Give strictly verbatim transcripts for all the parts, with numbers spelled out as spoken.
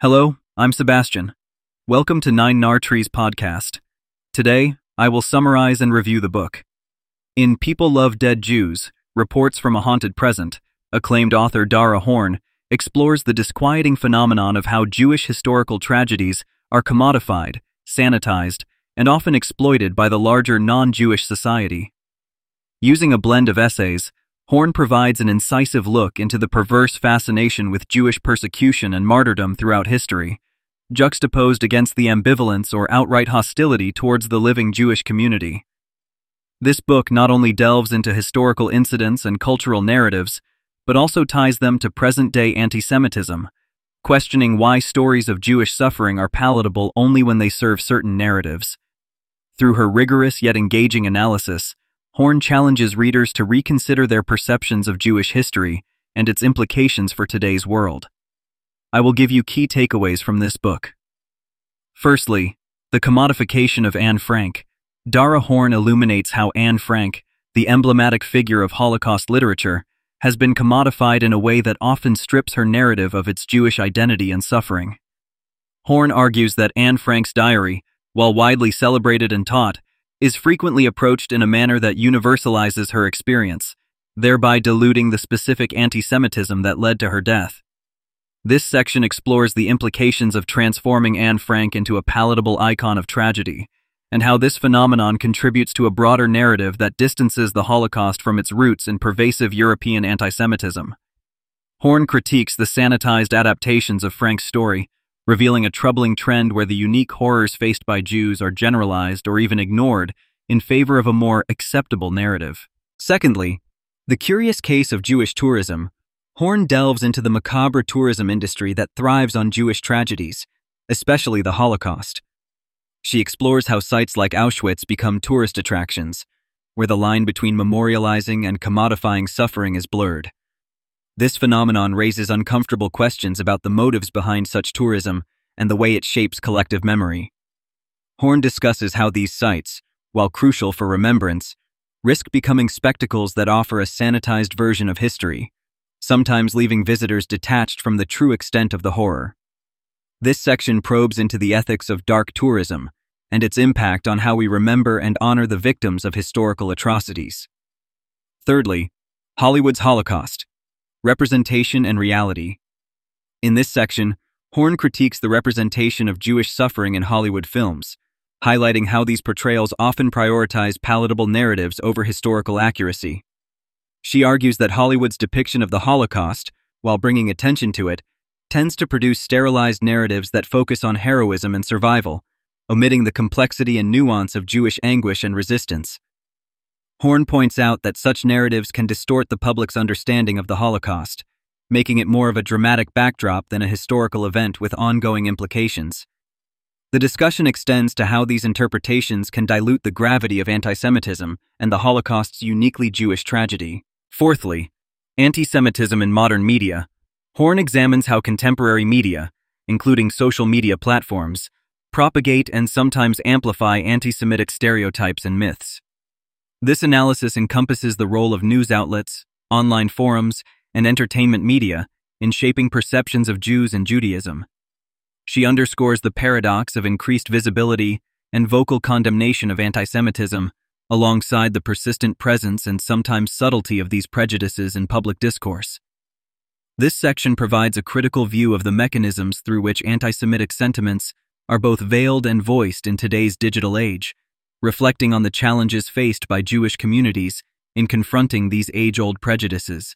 Hello, I'm Sebastian. Welcome to Nine Nar Trees podcast. Today, I will summarize and review the book. In People Love Dead Jews, Reports from a Haunted Present, acclaimed author Dara Horn explores the disquieting phenomenon of how Jewish historical tragedies are commodified, sanitized, and often exploited by the larger non-Jewish society. Using a blend of essays, Horn provides an incisive look into the perverse fascination with Jewish persecution and martyrdom throughout history, juxtaposed against the ambivalence or outright hostility towards the living Jewish community. This book not only delves into historical incidents and cultural narratives, but also ties them to present-day anti-Semitism, questioning why stories of Jewish suffering are palatable only when they serve certain narratives. Through her rigorous yet engaging analysis, Horn challenges readers to reconsider their perceptions of Jewish history and its implications for today's world. I will give you key takeaways from this book. Firstly, the commodification of Anne Frank. Dara Horn illuminates how Anne Frank, the emblematic figure of Holocaust literature, has been commodified in a way that often strips her narrative of its Jewish identity and suffering. Horn argues that Anne Frank's diary, while widely celebrated and taught, is frequently approached in a manner that universalizes her experience, thereby diluting the specific anti-Semitism that led to her death. This section explores the implications of transforming Anne Frank into a palatable icon of tragedy, and how this phenomenon contributes to a broader narrative that distances the Holocaust from its roots in pervasive European anti-Semitism. Horn critiques the sanitized adaptations of Frank's story, revealing a troubling trend where the unique horrors faced by Jews are generalized or even ignored in favor of a more acceptable narrative. Secondly, the curious case of Jewish tourism. Horn delves into the macabre tourism industry that thrives on Jewish tragedies, especially the Holocaust. She explores how sites like Auschwitz become tourist attractions, where the line between memorializing and commodifying suffering is blurred. This phenomenon raises uncomfortable questions about the motives behind such tourism and the way it shapes collective memory. Horn discusses how these sites, while crucial for remembrance, risk becoming spectacles that offer a sanitized version of history, sometimes leaving visitors detached from the true extent of the horror. This section probes into the ethics of dark tourism and its impact on how we remember and honor the victims of historical atrocities. Thirdly, Hollywood's Holocaust. Representation and reality. In this section, Horn critiques the representation of Jewish suffering in Hollywood films, highlighting how these portrayals often prioritize palatable narratives over historical accuracy. She argues that Hollywood's depiction of the Holocaust, while bringing attention to it, tends to produce sterilized narratives that focus on heroism and survival, omitting the complexity and nuance of Jewish anguish and resistance. Horn points out that such narratives can distort the public's understanding of the Holocaust, making it more of a dramatic backdrop than a historical event with ongoing implications. The discussion extends to how these interpretations can dilute the gravity of anti-Semitism and the Holocaust's uniquely Jewish tragedy. Fourthly, anti-Semitism in modern media. Horn examines how contemporary media, including social media platforms, propagate and sometimes amplify anti-Semitic stereotypes and myths. This analysis encompasses the role of news outlets, online forums, and entertainment media in shaping perceptions of Jews and Judaism. She underscores the paradox of increased visibility and vocal condemnation of anti-Semitism, alongside the persistent presence and sometimes subtlety of these prejudices in public discourse. This section provides a critical view of the mechanisms through which anti-Semitic sentiments are both veiled and voiced in today's digital age, reflecting on the challenges faced by Jewish communities in confronting these age-old prejudices.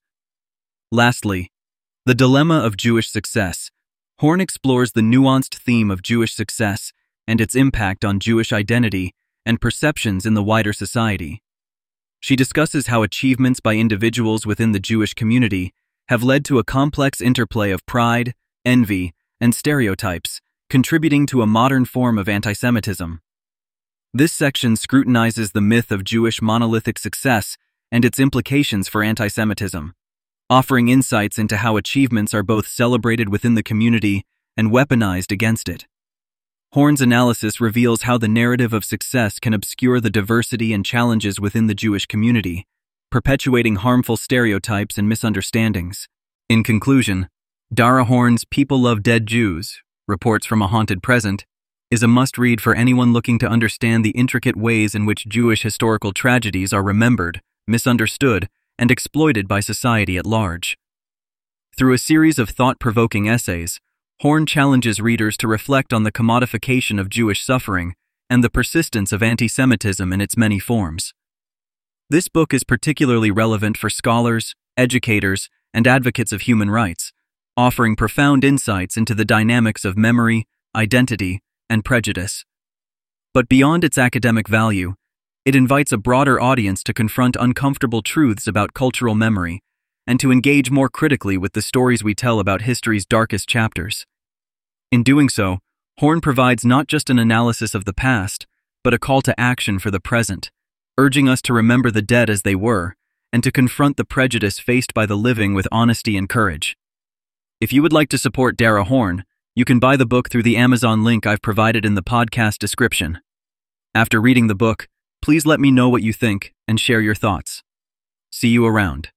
Lastly, the dilemma of Jewish success. Horn explores the nuanced theme of Jewish success and its impact on Jewish identity and perceptions in the wider society. She discusses how achievements by individuals within the Jewish community have led to a complex interplay of pride, envy, and stereotypes, contributing to a modern form of anti-Semitism. This section scrutinizes the myth of Jewish monolithic success and its implications for anti-Semitism, offering insights into how achievements are both celebrated within the community and weaponized against it. Horn's analysis reveals how the narrative of success can obscure the diversity and challenges within the Jewish community, perpetuating harmful stereotypes and misunderstandings. In conclusion, Dara Horn's People Love Dead Jews, Reports from a Haunted Present, is a must-read for anyone looking to understand the intricate ways in which Jewish historical tragedies are remembered, misunderstood, and exploited by society at large. Through a series of thought-provoking essays, Horn challenges readers to reflect on the commodification of Jewish suffering and the persistence of anti-Semitism in its many forms. This book is particularly relevant for scholars, educators, and advocates of human rights, offering profound insights into the dynamics of memory, identity, and prejudice. But beyond its academic value, it invites a broader audience to confront uncomfortable truths about cultural memory and to engage more critically with the stories we tell about history's darkest chapters. In doing so, Horn provides not just an analysis of the past, but a call to action for the present, urging us to remember the dead as they were and to confront the prejudice faced by the living with honesty and courage. If you would like to support Dara Horn, you can buy the book through the Amazon link I've provided in the podcast description. After reading the book, please let me know what you think and share your thoughts. See you around.